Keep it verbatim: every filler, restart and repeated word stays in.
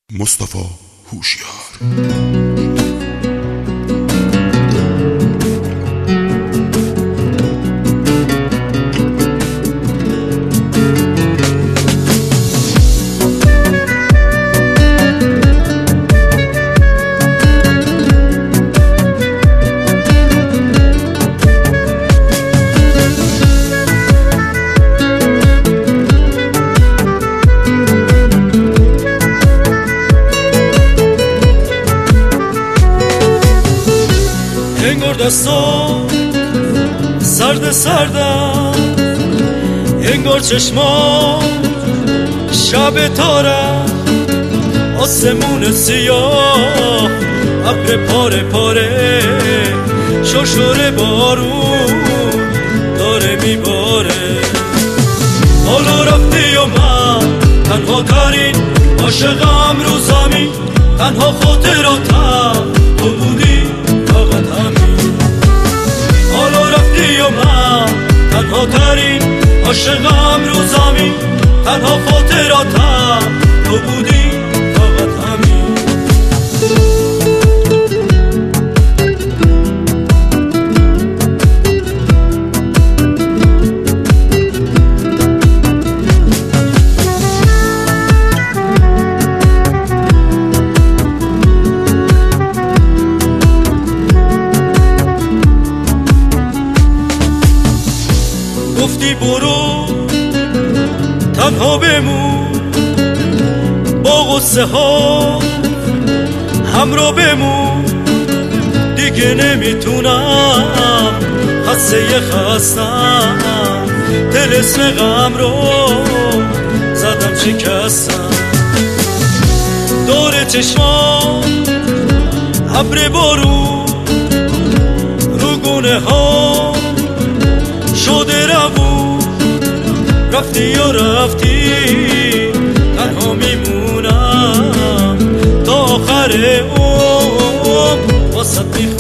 مصطفی هوشیار. انگار دستام سرد سردم، انگار چشمام شب تارم، آسمون سیاه ابر پاره پاره، شرشر بارون داره میباره. حالا رفتی و من تنها ترین عاشقم رو زمین، تنها خاطراتم تو بودی فقط همین. حالا رفتی و من تنها ترین عاشقم رو زمین، تنها خاطراتم تو بودی فقط همین. گفتی برو تنها بمون، با غصه ها همراه بمون، دیگه نمیتونم خسته خستم، طلسم غم رو زدم شکستم. دور چشمام ابر بارون رو گونه ها شده روون، رفتی یا رفتی تنها میمونم تا آخر عمر واسه